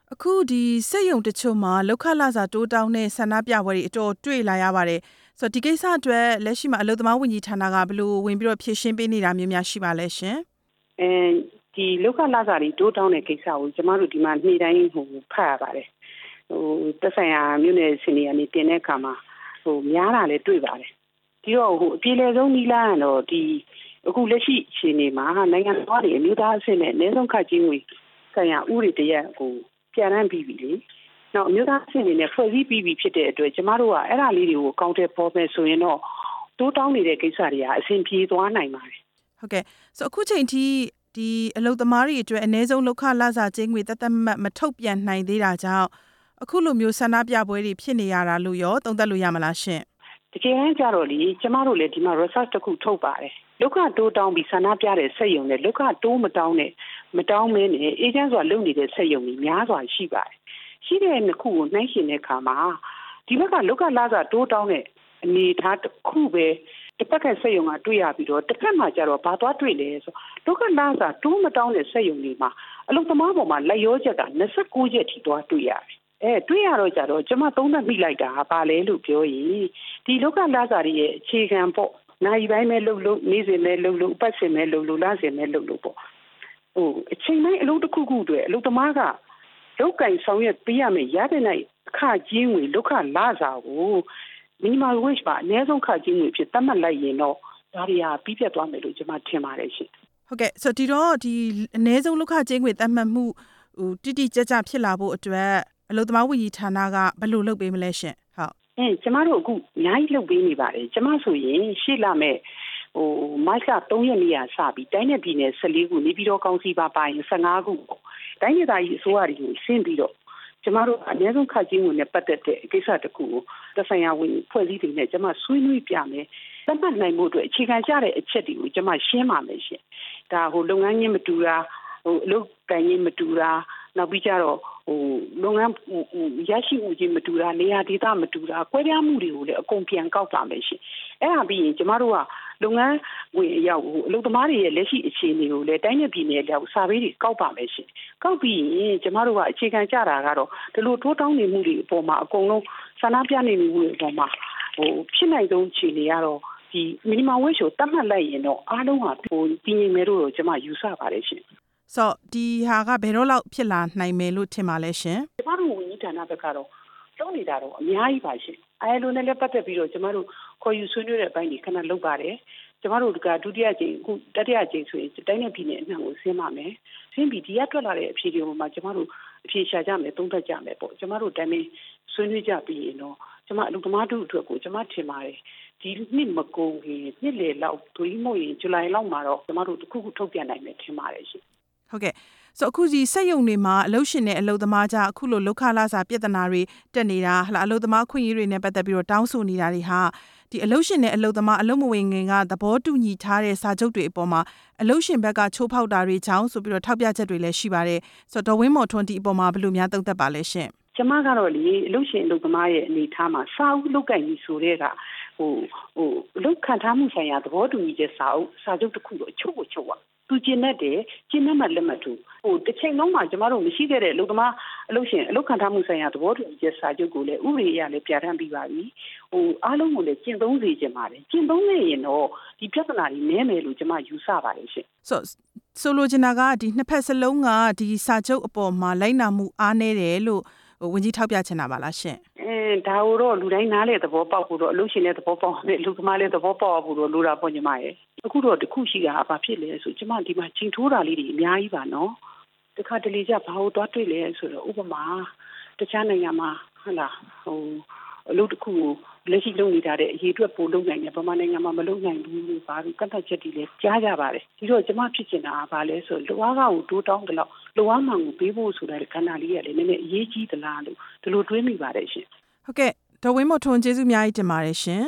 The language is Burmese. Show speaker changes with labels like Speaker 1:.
Speaker 1: အခုဒီစက်ရုံတချို့မှာလောက်ခလာစာတိုးတောင်းတဲ့ဆန္ဒပြပွဲတွေအတော်တွေ့လာရပါတယ်ဆိုတော့ဒီကိစ္စအတွက်လက်ရှိမှာအလုပ်သမားဝန်ကြီးဌာနကဘယ်လိုဝင်ပြီးတော့ဖြည့်ရှင်းပေးနေတာမျိုးများရှိပါလဲရှင်
Speaker 2: ဒီလောက်ခလာစာတွေတိုးတောင်းတဲ့ကိစ္စကိုကျမတို့ဒီမှာနေ့တိုင်းဖတ်ရပါတယ်သက်ဆိုင်ရာမြို့နယ်စင်တွေကနေတင်တဲ့အခါမှာများတာလည်းတွေ့ပါတယ်ဒီတော့အပြေလည်ဆုံးနီးလန်းကတော့ဒီအခုလက်ရှိအချိန်တွေမှာနိုင်ငံတော်တွေအမျိုးသားအဆင့်နဲ့အနည်းဆုံးခန့်ကြီးငွေဆိုင်ရာဥပဒေတရက်ကိုပြန်ရမ်းပြီးပြီလေနောက်အမျိုးသားအဆင့်တွေနဲ့ဖွဲ့စည်းပြီးပြီဖြစ်တဲ့အတွက်ကျမတို့ကအဲ့ဒါလေးတွေကိုအကောင့်ထဲပေါ်မယ်ဆိုရင်တော့တိုးတောင်းနေတဲ့ကိစ္စတွေကအဆင်ပြေသွားနိုင်ပါတယ်
Speaker 1: ဟုတ်ကဲ့ဆိုအခုချိန်ထိဒီအလုပ်သမားတွေအတွက်အနည်းဆုံးလောက်ခလာစာကျင်းငွေတသက်မထုတ်ပြန်နိုင်သေးတာကြောင့်အခုလိုမျိုးဆန္ဒပြပွဲတွေဖြစ်နေရတာလို့ရောသုံးသပ်လို့ရမလားရှင်
Speaker 2: တကယ်တမ်းကျတော့လေကျမတို့လည်းဒီမှာ research တစ်ခုထုတ်ပါတယ်လောက်ခတိုးတောင်းပြီးဆန္ဒပြတဲ့စက်ရုံနဲ့လောက်ခတိုးမတောင်းမဲနဲ့အေဂျင့်စွာလုပ်နေတဲ့စက်ရုံကြီးများစွာရှိပါတယ်ရှိတဲ့နှစ်ခုကိုနှိုင်းယှဉ်တဲ့အခါမှာဒီဘက်ကလောက်ခလာစာတိုးတောင်းတဲ့အနေထားတစ်ခုပဲတစ်ဖက်ကစက်ရုံကတွေ့ရပြီးတော့တစ်ဖက်မှာကျတော့ဘာသွားတွေ့လဲဆိုလောက်ခလာစာတိုးမတောင်းတဲ့စက်ရုံတွေမှာအလုပ်သမားပေါ်မှာလက်ရောချက်က29ချက်ထိသွားတွေ့ရတယ်တွေ့ရတော့ကြတော့ကျွန်မသုံးသပ်မိလိုက်တာပါလဲလို့ပြောရင်ဒီလောကလာစာရဲ့အခြေခံပေါ့နိုင်ပိုင်းပဲလုပ်နေ့စဉ်ပဲလုပ်ပတ်စဉ်ပဲလုပ်လစဉ်ပဲလုပ်ပေါ့အချိန်တိုင်းအလုပ်တစ်ခုခုတွေအလုပ်သမားကလောက်ကင်ဆောင်ရွက်ပေးရမယ်ရတဲ့နိုင်အခကြီးငွေလောကလာစာကို minimum wage ပါအနည်းဆုံးခကြီးငွေဖြစ်သတ်မှတ်လိုက်ရင်တော့ဒါတွေဟာပြီးပြတ်သွားမယ်လို့ကျွန်မထင်ပါတယ်ရှင်
Speaker 1: ဟုတ်ကဲ့ဆိုတော့ဒီအနည်းဆုံးလောက်ခကြီးငွေသတ်မှတ်မှုတိတိကျကျဖြစ်လာဖို့အတွက်အလုပ်သမားဝန်ကြီးဌာနကဘယ်လိုလုပ်ပေးမလဲရှင်
Speaker 2: ဟုတ်ကျမတို့အခုအများကြီးလုပ်ပေးနေပါတယ်ကျမဆိုရင်ရှေ့လာမဲ့မတ်လ3ရက်နေ့ကစပြီးတိုင်းနယ်ပြည်နယ်14ခုနေပြည်တော်ကောင်စီပါရင်15ခုပေါ့တိုင်းဒေသကြီးအစိုးရတွေကိုဆင်းပြီးတော့ကျမတို့အနည်းဆုံးခကြီးငွေနဲ့ပတ်သက်တဲ့ကိစ္စတစ်ခုကိုသက်ဆိုင်ရာဝန်ဖွဲ့စည်းတွေနဲ့ကျမဆွေးနွေးပြမယ်သတ်မှတ်နိုင်မှုအတွက်အခြေခံကျတဲ့အချက်တွေကိုကျမရှင်းပါမယ်ရှင်ဒါလုပ်ငန်းချင်းမတူတာအလုပ်ကိုင်ချင်းမတူတာနောက်ပြီးကြတော့လုပ်ငန်းရရှိမှုချင်းမတူတာနေရာဒေသမတူတာကွဲပြားမှုတွေကိုလည်းအကုန်ပြန်ကောက်ပါမယ်ရှင်အဲ့ဒါပြီးရင်ကျမတို့ကလုပ်ငန်းဝင်အရောက်အလုပ်သမားတွေရဲ့လက်ရှိအခြေအနေကိုလည်းတိုင်းနယ်ပြည်နယ်လောက်စာပေးတွေကောက်ပါမယ်ရှင်ကောက်ပြီးရင်ကျမတို့ကအခြေခံကြတာကတော့ဒီလိုထိုးတောင်းနေမှုတွေအပေါ်မှာအကုန်လုံးဆန္ဒပြနေမှုတွေအပေါ်မှာဖြစ်နိုင်ဆုံးအခြေအနေကတော့ဒီ minimum wage ကိုတတ်မှတ်လိုက်ရင်တော့အားလုံးဟာတည်ငြိမ်မယ်လို့ကျမယူဆပါတယ်ရှင်
Speaker 1: ဆိုဒီဟာကဘယ်တော့လောက်ဖြစ်လာနိုင်မယ်လို့ထင်ပါလဲရှင်
Speaker 2: ကျမတို့ဝန်ကြီးဌာနဘက်ကတော့လုပ်နေတာတော့အများကြီးပါရှင်လိုနဲ့လည်းပတ်သက်ပြီးတော့ကျမတို့ခေါ်ယူဆွေးနွေးတဲ့အပိုင်းတွေခဏလုပ်ပါတယ်ကျမတို့ကဒုတိယကြိမ်အခုတတိယကြိမ်ဆိုရင်တိုင်းနယ်ပြည်နယ်အနှံ့ကိုဆင်းပါမယ်ဆင်းပြီးဒီကထွက်လာတဲ့အဖြေတွေပေါ်မှာကျမတို့အဖြေရှာကြမယ်သုံးသပ်ကြမယ်ပေါ့ကျမတို့တိုင်းमेंဆွေးနွေးကြပြီးရင်တော့ကျမအလုပ်သမားတို့အတွက်ကိုကျမထင်ပါတယ်ဒီနှစ်မကုန်ခင်နှစ်လယ်လောက်ဒိုင်းမို့ရင်ဇူလိုင်လောက်မှာတော့ကျမတို့တစ်ခုခုထုတ်ပြန်နိုင်မယ်ထင်ပါတယ်ရှင်
Speaker 1: ဟုတ်ကဲ့ဆိုအခုဒီစက်ရုံတွေမှာအလုပ်ရှင်နဲ့အလုပ်သမားကြအခုလိုလောက်ခလာစာပြဿနာတွေတက်နေတာဟလာအလုပ်သမားခွင့်ရေးတွေနဲ့ပတ်သက်ပြီးတော့တောင်းဆိုနေတာတွေဟာဒီအလုပ်ရှင်နဲ့အလုပ်သမားအလုပ်မဝင်ခင်ကသဘောတူညီထားတဲ့စာချုပ်တွေအပေါ်မှာအလုပ်ရှင်ဘက်ကချိုးဖောက်တာတွေကြောင်းဆိုပြီးတော့ထောက်ပြချက်တွေလည်းရှိပါတယ်ဆိုတော့ဒေါ်ဝင်းမော်ထွန်းဒီအပေါ်မှာဘယ်လိုများသုံးသပ်ပါလဲရှင်
Speaker 2: ကျမကတော့လေအလုပ်ရှင်အလုပ်သမားရဲ့အနေထားမှာစာအုပ်လုပ်ကင်ကြီးဆိုတဲ့ကအလုပ်ခံထားမှုဆိုင်ရာသဘောတူညီချက်စာချုပ်တစ်ခုတော့ချုပ်ပါသူကျင်တဲ့ကျင်မှတ်လက်မှတ်ထိုးတစ်ချိန်လုံးမှာကျမတို့မရှိခဲ့တဲ့အလုပ်သမားအလုပ်ရှင်အလုပ်ခံထားမှုဆိုင်ရာသဘောတူညီချက်စာချုပ်ကိုလည်းဥပဒေအရလည်းပြဋ္ဌာန်းပြီးပါပြီအားလုံးကိုလည်းကျင့်သုံးစေချင်ပါတယ်ကျင့်သုံးနေရင်တော့ဒီပြဿနာတွေနည်းမယ်လို့ကျမယူဆပါတယ်ရှင်
Speaker 1: ဆိုလိုချင်တာကဒီနှစ်ဖက်စလုံးကဒီစာချုပ်အပေါ်မှာလိုက်နာမှုအားနည်းတယ်လို့ဝန်ကြီးထောက်ပြချင်တာပါလားရှင်
Speaker 2: ဒါတော့လူတိုင်းနားလေသဘောပေါက်ဖို့တော့အလုပ်ရှင်လည်းသဘောပေါက်တယ်လူသမားလည်းသဘောပေါက်ဖို့တော့လိုတာပေါ့ညီမရဲ့အခုတော့တခုရှိတာဘာဖြစ်လဲဆိုကျမဒီမှာချိန်ထိုးတာလေးတွေအများကြီးပါနော်တခါတလေကျဘာလို့သွားတွေ့လဲဆိုတော့ဥပမာတခြားနိုင်ငံမှာဟုတ်လားအလုပ်တစ်ခုကိုလက်ရှိလုပ်နေတာတဲ့အရေးအတွက်ပို့လုပ်နိုင်တယ်ဗမာနိုင်ငံမှာမလုပ်နိုင်ဘူးလို့ဘာလို့ကန့်သတ်ချက်တွေလည်းကြားကြပါတယ်ဒီတော့ကျမဖြစ်ချင်တာကဘာလဲဆိုလိုအားကောက်ကိုတိုးတောင်းတယ်လို့လိုအားမှန်ကိုပေးဖို့ဆိုတာကဏ္ဍလေးရတယ်နည်းနည်းအရေးကြီးသလားလို့ဒီလိုတွေးမိပါတယ်ရှင်
Speaker 1: ဟုတ်ကဲ့ဒေါ်ဝင်းမော်ထွန်းကျေးဇူးအများကြီးတင်ပါတယ်ရှင်